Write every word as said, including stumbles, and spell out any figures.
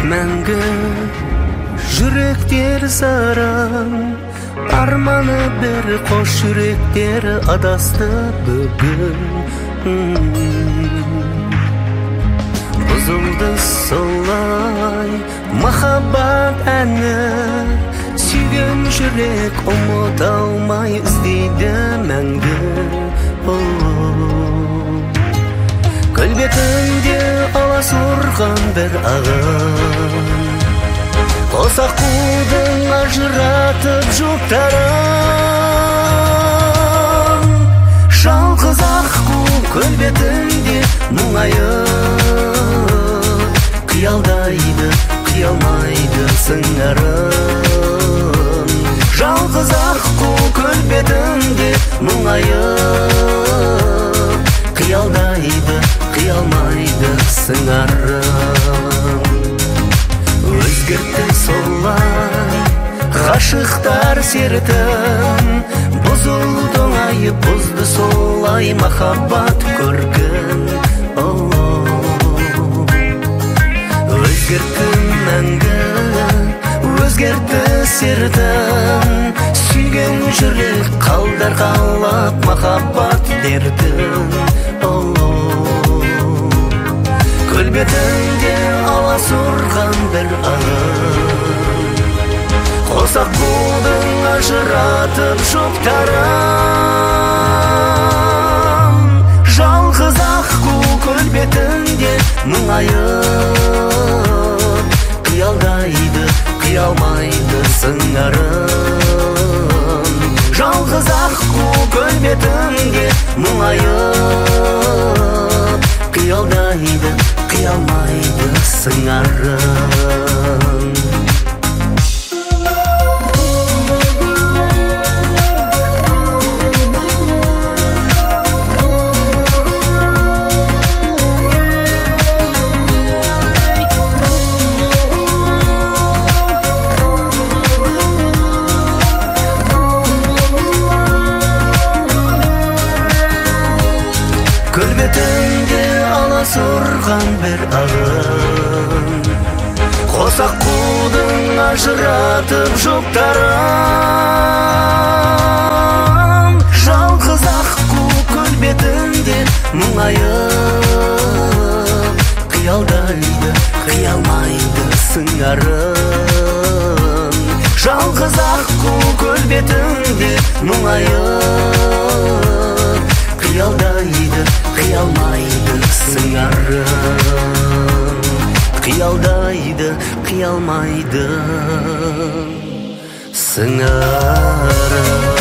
мәңгі жүректер саран, арманы бір қош жүректер адасты бүгін. Бұзылды солай махаббат әні, сүйген жүрек ұмыта алмай іздейді мәңгі. Көл бетінде аласұрған бір ағын, қос аққудың ажыратып жұптарын. Жалғыз аққу көл бетінде мұңайып, қиялдайды, қиялмайды сыңарын. Жалғыз аққу көл бетінде мұңайып, қиялдайды, қиялмайды сыңарын. Өзгертті солай ғашықтар сертін, бұзылды оңай, бұзды солай махаббат көргін. Өзгертті мәңгі, өзгертті сертін, сүйген жүрек қалдар қалап махаббат дертін. Көл бетінде аласұрған бір ағын, қос аққудың ажыратып жұптарын. Жалғыз аққу көл бетінде мұңайып, қиялдайды, қиялмайды сыңарын. Жалғыз аққу көл бетінде мұңайып, қиялдайды, қиялмайды сыңарын. Көл бетінде аласұрған бір ағын, қос аққудың ажыратып жұптарын. Жалғыз аққу көл бетінде мұңайып, қиялдайды, қиялмайды сыңарын. Жалғыз аққу көл бетінде мұңайып, қиялдайды, қиялмайды сыңарын. Қиялдайды, қиялмайды сыңарын.